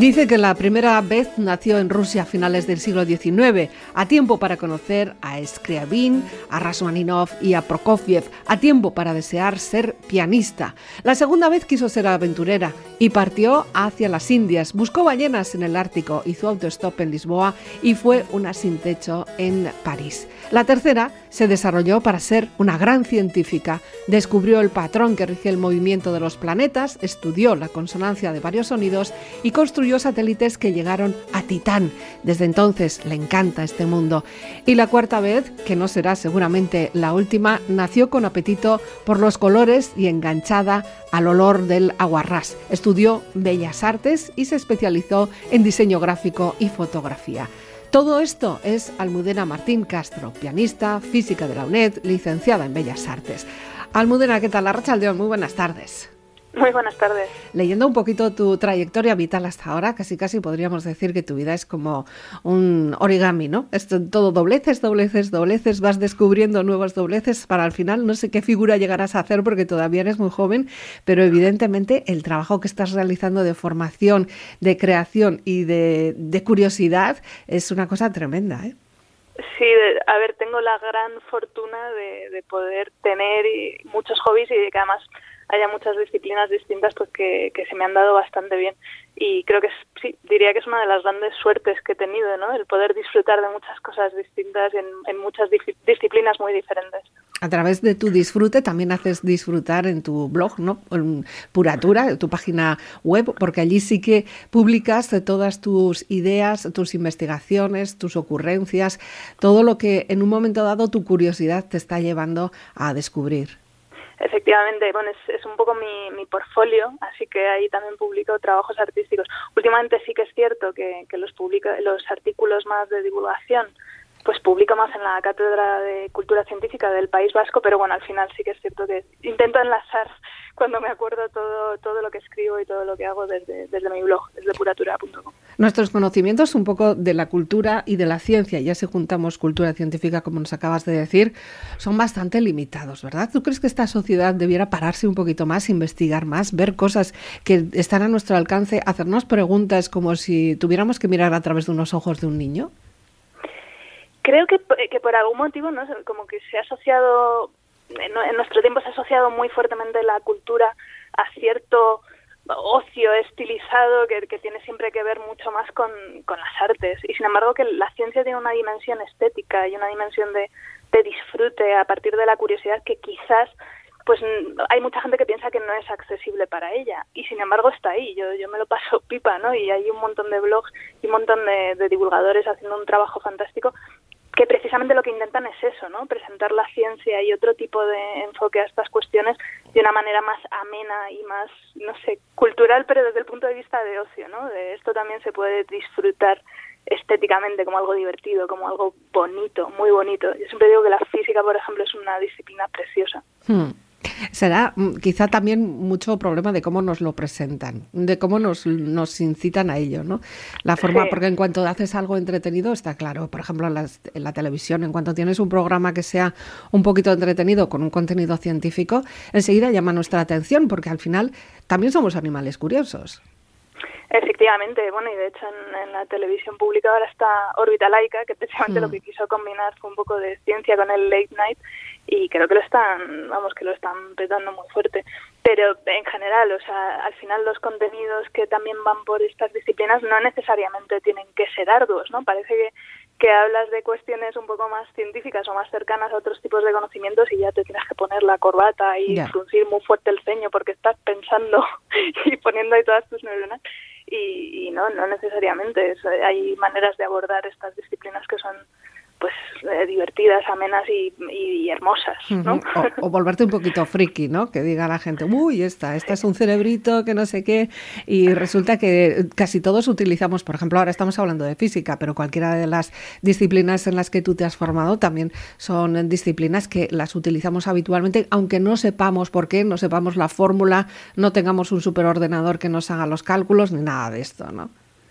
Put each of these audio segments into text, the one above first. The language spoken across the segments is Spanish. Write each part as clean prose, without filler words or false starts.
Dice que la primera vez nació en Rusia a finales del siglo XIX, a tiempo para conocer a Scriabin, a Rachmaninov y a Prokofiev, a tiempo para desear ser pianista. La segunda vez quiso ser aventurera y partió hacia las Indias, buscó ballenas en el Ártico, hizo autostop en Lisboa y fue una sin techo en París. La tercera se desarrolló para ser una gran científica, descubrió el patrón que rige el movimiento de los planetas, estudió la consonancia de varios sonidos y construyó satélites que llegaron a Titán. Desde entonces le encanta este mundo. Y la cuarta vez, que no será seguramente la última, nació con apetito por los colores y enganchada al olor del aguarrás. Estudió Bellas Artes y se especializó en diseño gráfico y fotografía. Todo esto es Almudena Martín Castro, pianista, física de la UNED, licenciada en Bellas Artes. Almudena, ¿qué tal? Arratsaldeon, muy buenas tardes. Muy buenas tardes. Leyendo un poquito tu trayectoria vital hasta ahora, casi podríamos decir que tu vida es como un origami, ¿no? Esto todo dobleces, vas descubriendo nuevos dobleces para al final no sé qué figura llegarás a hacer porque todavía eres muy joven, pero evidentemente el trabajo que estás realizando de formación, de creación y de curiosidad es una cosa tremenda, ¿eh? Sí, a ver, tengo la gran fortuna de poder tener muchos hobbies y de que además haya muchas disciplinas distintas pues que se me han dado bastante bien, y creo que sí, diría que es una de las grandes suertes que he tenido, ¿no? El poder disfrutar de muchas cosas distintas en muchas disciplinas muy diferentes. A través de tu disfrute también haces disfrutar en tu blog, ¿no? En Puratura, tu página web, porque allí sí que publicas todas tus ideas, tus investigaciones, tus ocurrencias, todo lo que en un momento dado tu curiosidad te está llevando a descubrir. Efectivamente, bueno, es un poco mi portfolio, así que ahí también publico trabajos artísticos. Últimamente sí que es cierto que los artículos más de divulgación, pues publico más en la Cátedra de Cultura Científica del País Vasco, pero bueno, al final sí que es cierto que intento enlazar cuando me acuerdo todo lo que escribo y todo lo que hago desde mi blog, desde puratura.com. Nuestros conocimientos un poco de la cultura y de la ciencia, ya si juntamos cultura científica, como nos acabas de decir, son bastante limitados, ¿verdad? ¿Tú crees que esta sociedad debiera pararse un poquito más, investigar más, ver cosas que están a nuestro alcance, hacernos preguntas como si tuviéramos que mirar a través de unos ojos de un niño? Creo que por algún motivo, ¿no? Como que se ha asociado, en nuestro tiempo se ha asociado muy fuertemente la cultura a cierto ocio estilizado que tiene siempre que ver mucho más con las artes, y sin embargo que la ciencia tiene una dimensión estética y una dimensión de disfrute a partir de la curiosidad que quizás pues hay mucha gente que piensa que no es accesible para ella, y sin embargo está ahí. Yo me lo paso pipa, ¿no? Y hay un montón de blogs y un montón de divulgadores haciendo un trabajo fantástico que precisamente lo que intentan es eso, ¿no? Presentar la ciencia y otro tipo de enfoque a estas cuestiones de una manera más amena y más, no sé, cultural, pero desde el punto de vista de ocio, ¿no? De esto también se puede disfrutar estéticamente como algo divertido, como algo bonito, muy bonito. Yo siempre digo que la física, por ejemplo, es una disciplina preciosa. Será quizá también mucho problema de cómo nos lo presentan, de cómo nos incitan a ello, ¿no? La forma, sí. Porque en cuanto haces algo entretenido, está claro, por ejemplo, en la televisión, en cuanto tienes un programa que sea un poquito entretenido con un contenido científico, enseguida llama nuestra atención, porque al final también somos animales curiosos. Efectivamente, bueno, y de hecho en la televisión pública ahora está Órbita Laica, que precisamente lo que quiso combinar fue un poco de ciencia con el late night, y creo que lo están petando muy fuerte. Pero en general, o sea, al final los contenidos que también van por estas disciplinas no necesariamente tienen que ser arduos, ¿no? Parece que hablas de cuestiones un poco más científicas o más cercanas a otros tipos de conocimientos y ya te tienes que poner la corbata y fruncir muy fuerte el ceño porque estás pensando y poniendo ahí todas tus neuronas. Y no necesariamente. Hay maneras de abordar estas disciplinas que son pues divertidas, amenas y hermosas, ¿no? O volverte un poquito friki, ¿no? Que diga la gente, uy, esta es un cerebrito que no sé qué, y resulta que casi todos utilizamos, por ejemplo, ahora estamos hablando de física, pero cualquiera de las disciplinas en las que tú te has formado también son disciplinas que las utilizamos habitualmente, aunque no sepamos por qué, no sepamos la fórmula, no tengamos un superordenador que nos haga los cálculos, ni nada de esto, ¿no?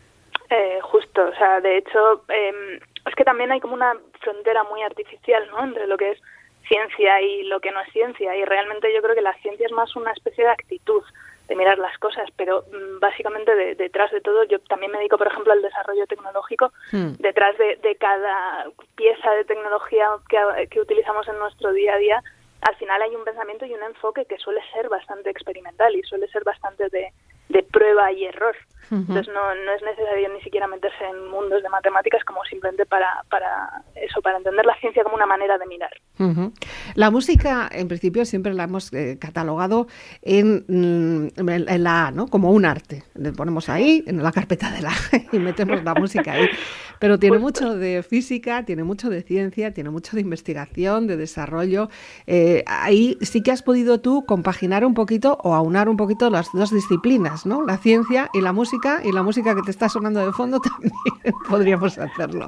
Justo, o sea, de hecho, es que también hay como una frontera muy artificial, ¿no? Entre lo que es ciencia y lo que no es ciencia, y realmente yo creo que la ciencia es más una especie de actitud mirar las cosas, pero básicamente detrás de todo, yo también me dedico, por ejemplo, al desarrollo tecnológico. Detrás de cada pieza de tecnología que utilizamos en nuestro día a día, al final hay un pensamiento y un enfoque que suele ser bastante experimental y suele ser bastante de prueba y error. Entonces no es necesario ni siquiera meterse en mundos de matemáticas como simplemente para entender la ciencia como una manera de mirar. La música, en principio, siempre la hemos catalogado en la A, ¿no? Como un arte. Le ponemos ahí, en la carpeta de la A, y metemos la música ahí. Pero tiene mucho de física, tiene mucho de ciencia, tiene mucho de investigación, de desarrollo. Ahí sí que has podido tú compaginar un poquito o aunar un poquito las dos disciplinas, ¿no? La ciencia y la música que te está sonando de fondo también podríamos hacerlo.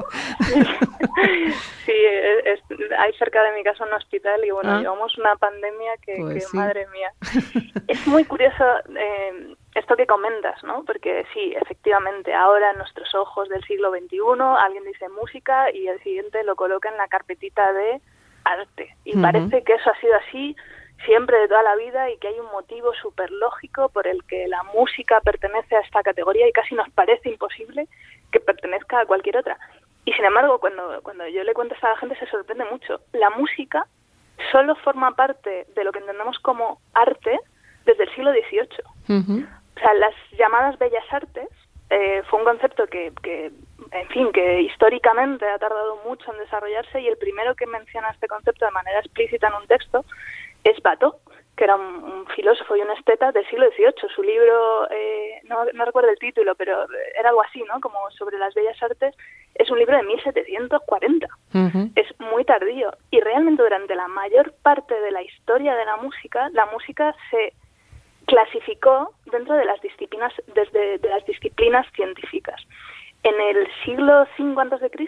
Sí, hay cerca de mi casa un hospital y bueno, llevamos una pandemia que sí. Madre mía. Es muy curioso esto que comentas, ¿no? Porque sí, efectivamente, ahora en nuestros ojos del siglo XXI alguien dice música y el siguiente lo coloca en la carpetita de arte. Y parece que eso ha sido así siempre de toda la vida y que hay un motivo súper lógico por el que la música pertenece a esta categoría y casi nos parece imposible que pertenezca a cualquier otra. Y sin embargo, cuando yo le cuento a la gente se sorprende mucho. La música solo forma parte de lo que entendemos como arte desde el siglo XVIII. O sea, las llamadas bellas artes fue un concepto que históricamente ha tardado mucho en desarrollarse y el primero que menciona este concepto de manera explícita en un texto es Watteau, que era un filósofo y un esteta del siglo XVIII. Su libro, no recuerdo el título, pero era algo así, ¿no? Como sobre las bellas artes. Es un libro de 1740. Es muy tardío. Y realmente durante la mayor parte de la historia de la música se clasificó dentro de las disciplinas, de las disciplinas científicas. En el siglo V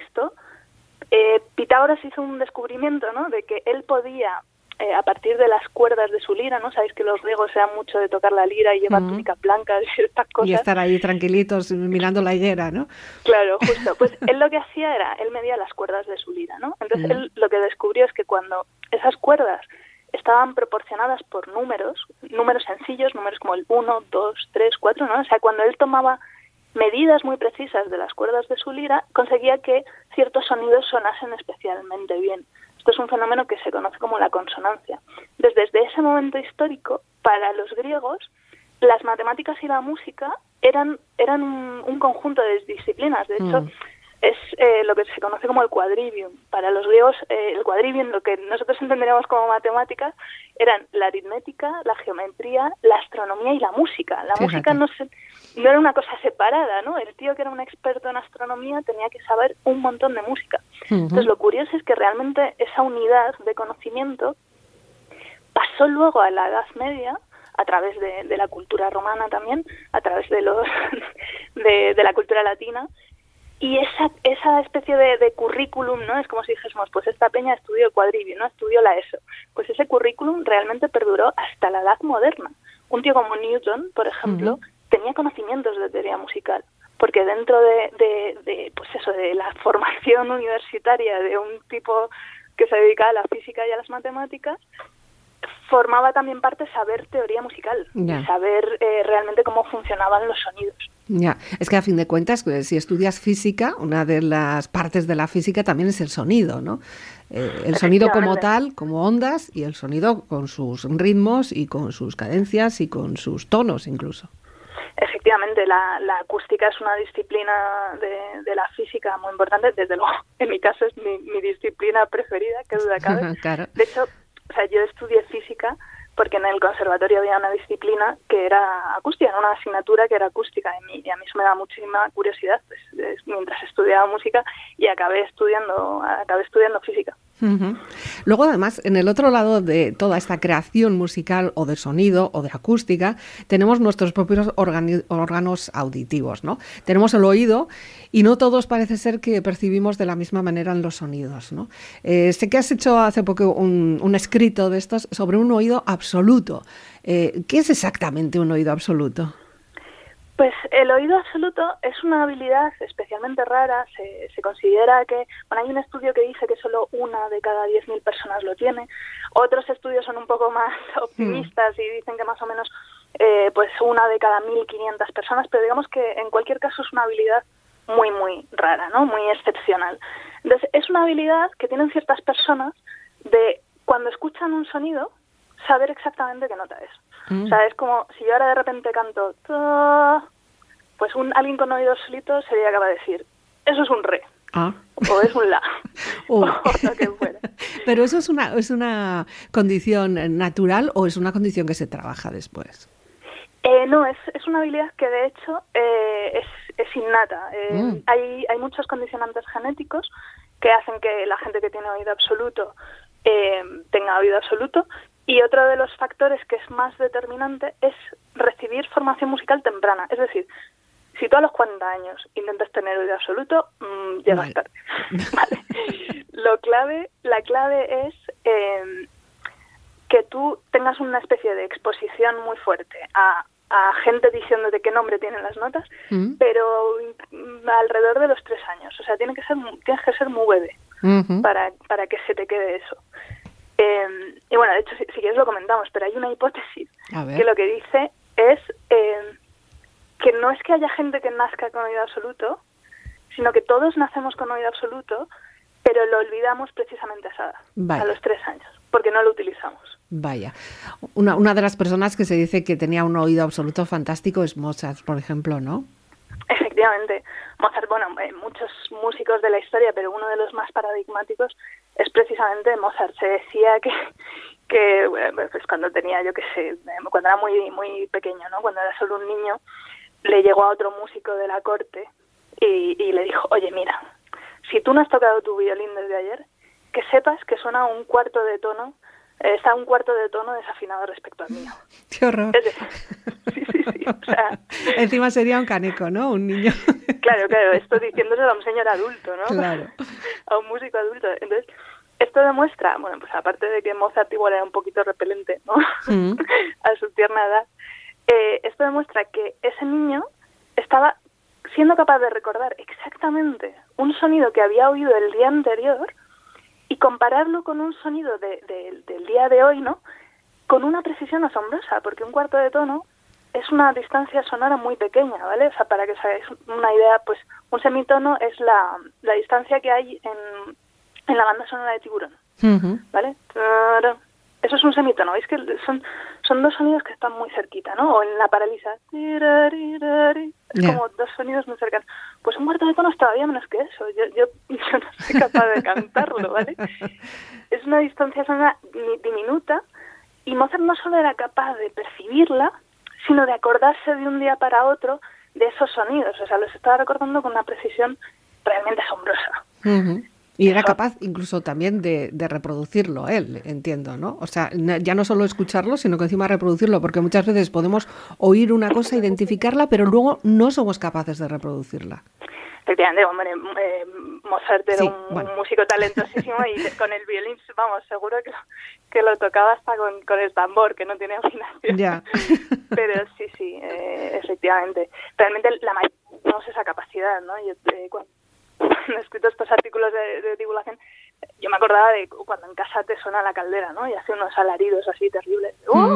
a.C., Pitágoras hizo un descubrimiento, ¿no? De que él podía a partir de las cuerdas de su lira, ¿no? Sabéis que los griegos se dan mucho de tocar la lira y llevar túnicas blancas y estas cosas. Y estar ahí tranquilitos mirando la higuera, ¿no? Claro, justo. Pues él lo que hacía él medía las cuerdas de su lira, ¿no? Entonces él lo que descubrió es que cuando esas cuerdas estaban proporcionadas por números sencillos, números como el 1, 2, 3, 4, ¿no? O sea, cuando él tomaba medidas muy precisas de las cuerdas de su lira, conseguía que ciertos sonidos sonasen especialmente bien. Esto es un fenómeno que se conoce como la consonancia. Desde ese momento histórico, para los griegos, las matemáticas y la música eran un conjunto de disciplinas. De hecho, es lo que se conoce como el quadrivium. Para los griegos, el quadrivium, lo que nosotros entenderíamos como matemáticas, eran la aritmética, la geometría, la astronomía y la música. La música no era una cosa separada, ¿no? El tío que era un experto en astronomía tenía que saber un montón de música. Entonces, lo curioso es que realmente esa unidad de conocimiento pasó luego a la Edad Media, a través de la cultura romana también, a través de la cultura latina, y esa especie de currículum, ¿no? Es como si dijésemos, pues esta peña estudió el quadrivium, ¿no? Estudió la ESO. Pues ese currículum realmente perduró hasta la Edad Moderna. Un tío como Newton, por ejemplo, tenía conocimientos de teoría musical, porque dentro de la formación universitaria de un tipo que se dedicaba a la física y a las matemáticas, formaba también parte saber teoría musical, y saber realmente cómo funcionaban los sonidos. Ya, es que a fin de cuentas, si estudias física, una de las partes de la física también es el sonido, ¿no? El sonido como tal, como ondas, y el sonido con sus ritmos y con sus cadencias y con sus tonos incluso. Efectivamente, la acústica es una disciplina de la física muy importante. Desde luego, en mi caso es mi disciplina preferida, qué duda cabe. Claro. De hecho, yo estudié física porque en el conservatorio había una disciplina que era acústica, una asignatura que era acústica, y a mí eso me da muchísima curiosidad mientras estudiaba música, y acabé estudiando física. Luego, además, en el otro lado de toda esta creación musical o de sonido o de acústica, tenemos nuestros propios órganos auditivos, ¿no? Tenemos el oído y no todos parece ser que percibimos de la misma manera en los sonidos, ¿no? Sé que has hecho hace poco un escrito de estos sobre un oído absoluto. ¿Qué es exactamente un oído absoluto? Pues el oído absoluto es una habilidad especialmente rara. Se considera que, hay un estudio que dice que solo 1 de cada 10.000 personas lo tiene. Otros estudios son un poco más optimistas y dicen que más o menos pues una de cada 1.500 personas, pero digamos que en cualquier caso es una habilidad muy, muy rara, ¿no? Muy excepcional. Entonces, es una habilidad que tienen ciertas personas de, cuando escuchan un sonido, saber exactamente qué nota es. O sea, es como si yo ahora de repente canto, pues alguien con oído absoluto sería capaz de decir, eso es un re. O es un la. O lo que fuera. Pero eso es una condición natural o es una condición que se trabaja después. No, es una habilidad que de hecho es innata. Hay muchos condicionantes genéticos que hacen que la gente que tiene oído absoluto tenga oído absoluto, y otro de los factores que es más determinante es recibir formación musical temprana. Es decir, si tú a los 40 años intentas tener oído absoluto, llegas tarde. Vale. La clave es que tú tengas una especie de exposición muy fuerte a gente diciéndote qué nombre tienen las notas, pero alrededor de los 3 años. O sea, tienes que ser muy bebé para que se te quede eso. Y bueno, de hecho, si quieres lo comentamos, pero hay una hipótesis que lo que dice es que no es que haya gente que nazca con oído absoluto, sino que todos nacemos con oído absoluto, pero lo olvidamos precisamente a esa edad, a los 3 años, porque no lo utilizamos. Vaya. Una de las personas que se dice que tenía un oído absoluto fantástico es Mozart, por ejemplo, ¿no? Efectivamente. Mozart, bueno, muchos músicos de la historia, pero uno de los más paradigmáticos es precisamente Mozart. Se decía que pues cuando tenía, yo qué sé, cuando era muy, muy pequeño, ¿no? Cuando era solo un niño, le llegó a otro músico de la corte y le dijo, oye, mira, si tú no has tocado tu violín desde ayer, que sepas que suena un cuarto de tono, está un cuarto de tono desafinado respecto al mío. ¡Qué horror! Sí. O sea, encima sería un caneco, ¿no? Un niño. Claro, esto diciéndoselo a un señor adulto, ¿no? Claro. A un músico adulto. Entonces, esto demuestra, bueno, pues aparte de que Mozart igual era un poquito repelente, ¿no? A su tierna edad, esto demuestra que ese niño estaba siendo capaz de recordar exactamente un sonido que había oído el día anterior y compararlo con un sonido del día de hoy, ¿no? Con una precisión asombrosa, porque un cuarto de tono es una distancia sonora muy pequeña, ¿vale? O sea, para que os hagáis una idea, pues un semitono es la distancia que hay en la banda sonora de Tiburón, ¿vale? Eso es un semitono, ¿veis? Que son dos sonidos que están muy cerquita, ¿no? O en la paralisa, es como dos sonidos muy cercanos. Pues un cuarto de tono es todavía menos que eso. Yo no soy capaz de cantarlo, ¿vale? Es una distancia sonora diminuta, y Mozart no solo era capaz de percibirla, sino de acordarse de un día para otro de esos sonidos. O sea, los estaba recordando con una precisión realmente asombrosa. Y era capaz incluso también de reproducirlo él, entiendo, ¿no? O sea, ya no solo escucharlo, sino que encima reproducirlo, porque muchas veces podemos oír una cosa, identificarla, pero luego no somos capaces de reproducirla. Efectivamente, hombre, Mozart era un músico talentosísimo y con el violín, vamos, seguro que lo tocaba hasta con el tambor, que no tiene afinación. Ya. Pero sí, efectivamente. Realmente la mayoría tenemos esa capacidad, ¿no? Yo, cuando he escrito estos artículos de divulgación, yo me acordaba de cuando en casa te suena la caldera, ¿no? Y hace unos alaridos así terribles.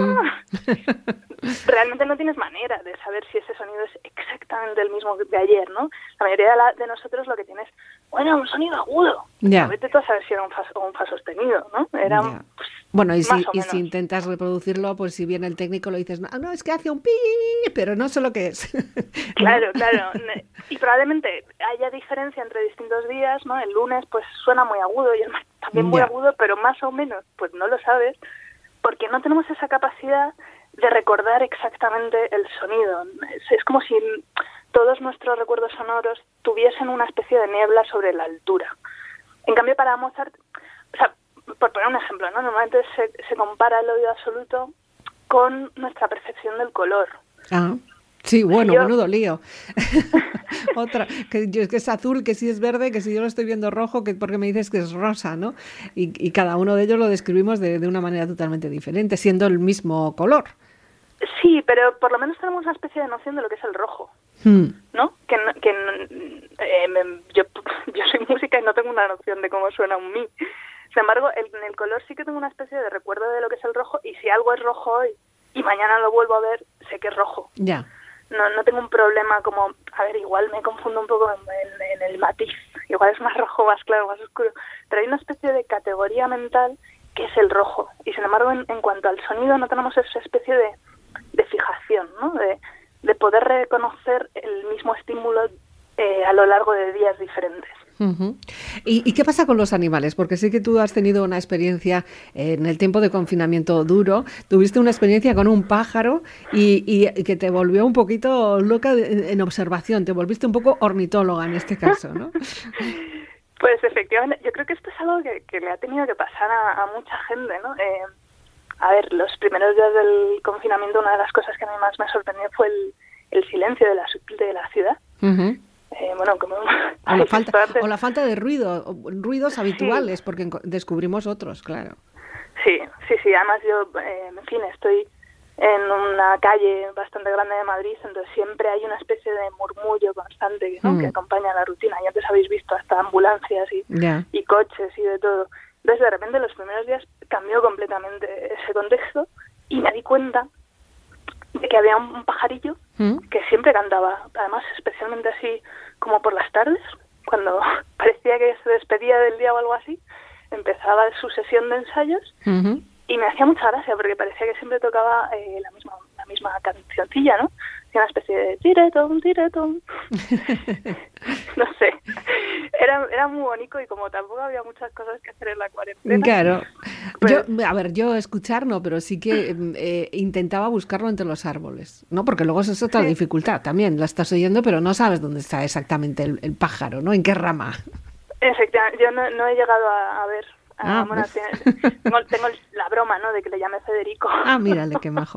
Realmente no tienes manera de saber si ese sonido es exactamente el mismo de ayer, ¿no? La mayoría de nosotros lo que tienes, bueno, un sonido agudo. Ya. Vete tú a saber si era un fa sostenido, ¿no? Era pues, bueno, y si intentas reproducirlo, pues si viene el técnico lo dices, no, es que hace un pi, pero no sé lo que es. Claro. Y probablemente haya diferencia entre distintos días, ¿no? El lunes pues suena muy agudo y el martes también muy agudo, pero más o menos pues no lo sabes, porque no tenemos esa capacidad de recordar exactamente el sonido. Es como si todos nuestros recuerdos sonoros tuviesen una especie de niebla sobre la altura. En cambio, para Mozart, o sea, por poner un ejemplo, ¿no? Normalmente se compara el oído absoluto con nuestra percepción del color. Sí, bueno, menudo lío. Otra, que es azul, que si es verde, que si yo lo estoy viendo rojo, que porque me dices que es rosa, ¿no? Y cada uno de ellos lo describimos de una manera totalmente diferente, siendo el mismo color. Sí, pero por lo menos tenemos una especie de noción de lo que es el rojo, ¿no? Yo soy música y no tengo una noción de cómo suena un mi. Sin embargo, en el color sí que tengo una especie de recuerdo de lo que es el rojo, y si algo es rojo hoy y mañana lo vuelvo a ver, sé que es rojo. Ya. No tengo un problema como, a ver, igual me confundo un poco en el matiz, igual es más rojo, más claro, más oscuro, pero hay una especie de categoría mental que es el rojo, y sin embargo en cuanto al sonido no tenemos esa especie de fijación, ¿no? De poder reconocer el mismo estímulo a lo largo de días diferentes. Uh-huh. ¿Y qué pasa con los animales? Porque sé que tú has tenido una experiencia en el tiempo de confinamiento duro, tuviste una experiencia con un pájaro y que te volvió un poquito loca en observación, te volviste un poco ornitóloga en este caso, ¿no? Pues efectivamente, yo creo que esto es algo que le ha tenido que pasar a mucha gente, ¿no? A ver, los primeros días del confinamiento, una de las cosas que a mí más me sorprendió fue el silencio de la ciudad. Uh-huh. Bueno, como o la falta de ruidos habituales, sí. Porque descubrimos otros, claro. Sí. Además yo, en fin, estoy en una calle bastante grande de Madrid, entonces siempre hay una especie de murmullo constante, ¿no? Que acompaña la rutina. Ya antes habéis visto hasta ambulancias y coches y de todo. Entonces, de repente, los primeros días cambió completamente ese contexto y me di cuenta de que había un pajarillo que siempre cantaba, además especialmente así como por las tardes, cuando parecía que se despedía del día o algo así, empezaba su sesión de ensayos y me hacía mucha gracia porque parecía que siempre tocaba la misma cancioncilla, ¿no? Una especie de tiretón. No sé, era muy bonito y como tampoco había muchas cosas que hacer en la cuarentena. Claro, pues, yo escuchar no, pero sí que intentaba buscarlo entre los árboles, ¿no? Porque luego es otra dificultad también, la estás oyendo pero no sabes dónde está exactamente el pájaro, ¿no? En qué rama. Efectivamente, yo no he llegado a ver. Bueno, tengo la broma, ¿no? De que le llame Federico. Mírale, qué majo.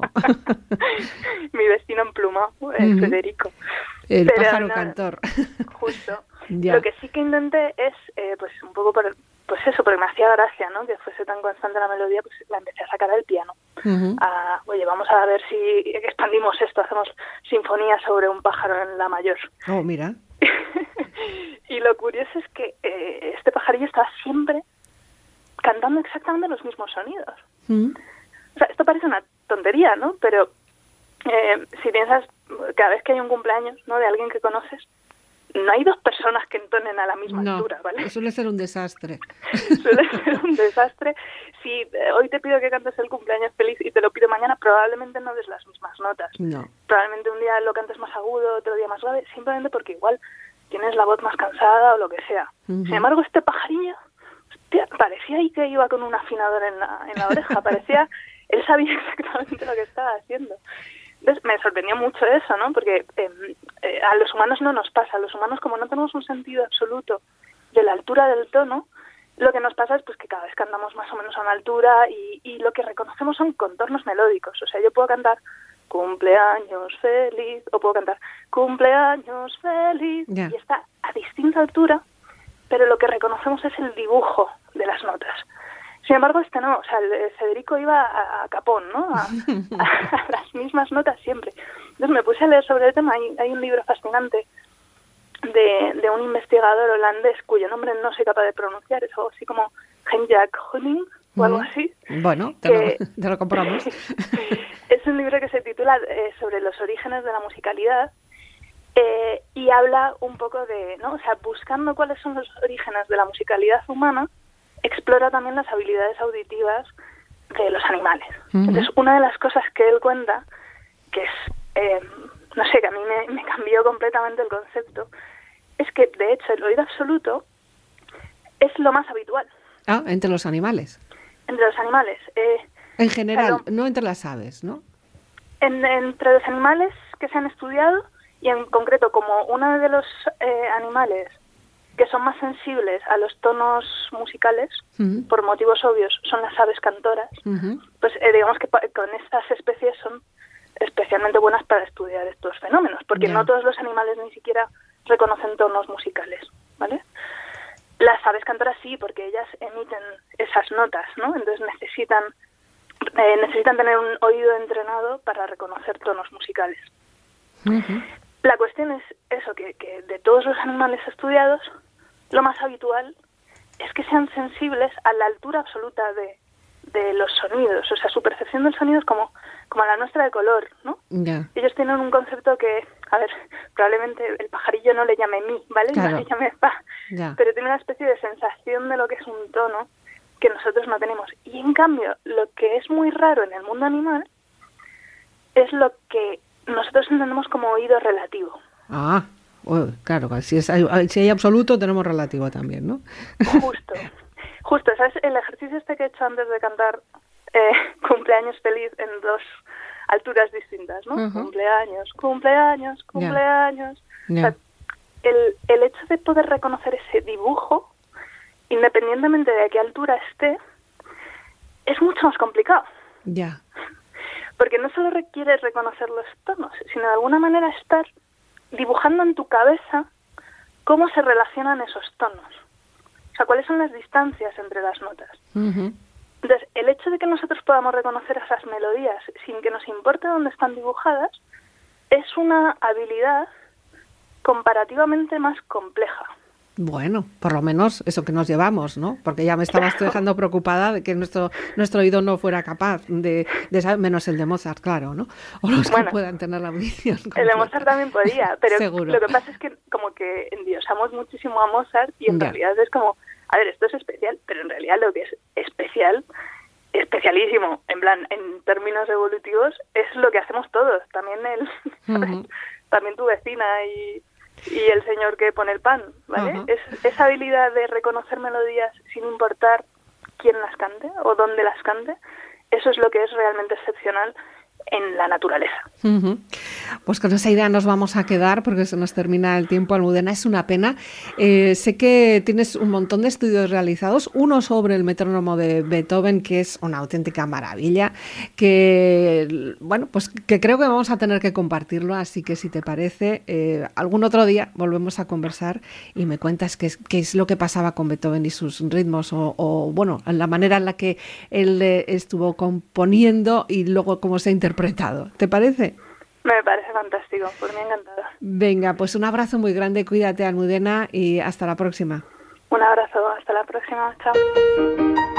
Mi vecino emplumado, Federico. El pájaro cantor. Justo. Ya. Lo que sí que intenté es, pues un poco porque me hacía gracia, ¿no? Que fuese tan constante la melodía, pues la empecé a sacar al piano. Oye, vamos a ver si expandimos esto, hacemos sinfonía sobre un pájaro en la mayor. Oh, mira. Y lo curioso es que este pajarillo estaba siempre cantando exactamente los mismos sonidos. O sea, esto parece una tontería, ¿no? Pero si piensas, cada vez que hay un cumpleaños, ¿no? De alguien que conoces, no hay dos personas que entonen a la misma altura, ¿vale? Suele ser un desastre. Suele ser un desastre. Si hoy te pido que cantes el cumpleaños feliz y te lo pido mañana, probablemente no des las mismas notas. No. Probablemente un día lo cantes más agudo, otro día más grave, simplemente porque igual tienes la voz más cansada o lo que sea. Sin embargo, este pajarillo, hostia, parecía ahí que iba con un afinador en la oreja, parecía, él sabía exactamente lo que estaba haciendo. Entonces me sorprendió mucho eso, ¿no? Porque a los humanos no nos pasa. A los humanos, como no tenemos un sentido absoluto de la altura del tono, lo que nos pasa es pues que cada vez cantamos más o menos a una altura y lo que reconocemos son contornos melódicos. O sea, yo puedo cantar cumpleaños feliz o puedo cantar cumpleaños feliz y está a distinta altura, pero lo que reconocemos es el dibujo de las notas. Sin embargo, este no, o sea, el Federico iba a capón, ¿no? A las mismas notas siempre. Entonces me puse a leer sobre el tema. Hay un libro fascinante de un investigador holandés cuyo nombre no soy capaz de pronunciar, es algo así como Henk-Jan Honing o algo así. Bueno, te lo compramos. Es un libro que se titula sobre los orígenes de la musicalidad y habla un poco de, ¿no? O sea, buscando cuáles son los orígenes de la musicalidad humana, explora también las habilidades auditivas de los animales. Entonces, una de las cosas que él cuenta, que es, no sé, que a mí me cambió completamente el concepto, es que, de hecho, el oído absoluto es lo más habitual. Entre los animales. Entre los animales. En general, no entre las aves, ¿no? Entre los animales que se han estudiado, y en concreto como uno de los animales que son más sensibles a los tonos musicales, por motivos obvios, son las aves cantoras, pues digamos que con estas especies son especialmente buenas para estudiar estos fenómenos, porque no todos los animales ni siquiera reconocen tonos musicales, ¿vale? Las aves cantoras sí, porque ellas emiten esas notas, ¿no? Entonces necesitan tener un oído entrenado para reconocer tonos musicales. La cuestión es eso, que de todos los animales estudiados, lo más habitual es que sean sensibles a la altura absoluta de los sonidos, o sea, su percepción del sonido es como la nuestra de color, ¿no? Yeah. Ellos tienen un concepto que, a ver, probablemente el pajarillo no le llame mi, ¿vale? Claro. No le llame pa, Yeah. pero tiene una especie de sensación de lo que es un tono que nosotros no tenemos. Y en cambio, lo que es muy raro en el mundo animal es lo que nosotros entendemos como oído relativo. Ah, claro, si hay absoluto, tenemos relativo también, ¿no? Justo, ¿sabes? El ejercicio este que he hecho antes de cantar cumpleaños feliz en dos alturas distintas, ¿no? Uh-huh. Cumpleaños. Yeah. O sea, el hecho de poder reconocer ese dibujo, independientemente de a qué altura esté, es mucho más complicado. Ya. Yeah. Porque no solo requiere reconocer los tonos, sino de alguna manera estar dibujando en tu cabeza cómo se relacionan esos tonos. O sea, cuáles son las distancias entre las notas. Uh-huh. Entonces, el hecho de que nosotros podamos reconocer esas melodías sin que nos importe dónde están dibujadas es una habilidad comparativamente más compleja. Bueno, por lo menos eso que nos llevamos, ¿no? Porque ya me estabas dejando preocupada de que nuestro oído no fuera capaz de saber, menos el de Mozart, claro, ¿no? O los que puedan tener la audición completa. El de Mozart también podía, pero seguro. Lo que pasa es que como que endiosamos muchísimo a Mozart y en realidad es como, a ver, esto es especial, pero en realidad lo que es especial, especialísimo, en plan, en términos evolutivos, es lo que hacemos todos. También Uh-huh. también tu vecina y el señor que pone el pan, ¿vale? Uh-huh. Esa habilidad de reconocer melodías sin importar quién las cante o dónde las cante, eso es lo que es realmente excepcional en la naturaleza. Uh-huh. Pues con esa idea nos vamos a quedar porque se nos termina el tiempo, Almudena, es una pena. Sé que tienes un montón de estudios realizados, uno sobre el metrónomo de Beethoven, que es una auténtica maravilla, que bueno, pues que creo que vamos a tener que compartirlo, así que si te parece, algún otro día volvemos a conversar y me cuentas qué es lo que pasaba con Beethoven y sus ritmos o bueno, la manera en la que él estuvo componiendo y luego cómo se ha interpretado. ¿Te parece? Me parece fantástico, por mí encantada. Venga, pues un abrazo muy grande, cuídate, Almudena, y hasta la próxima. Un abrazo, hasta la próxima, chao.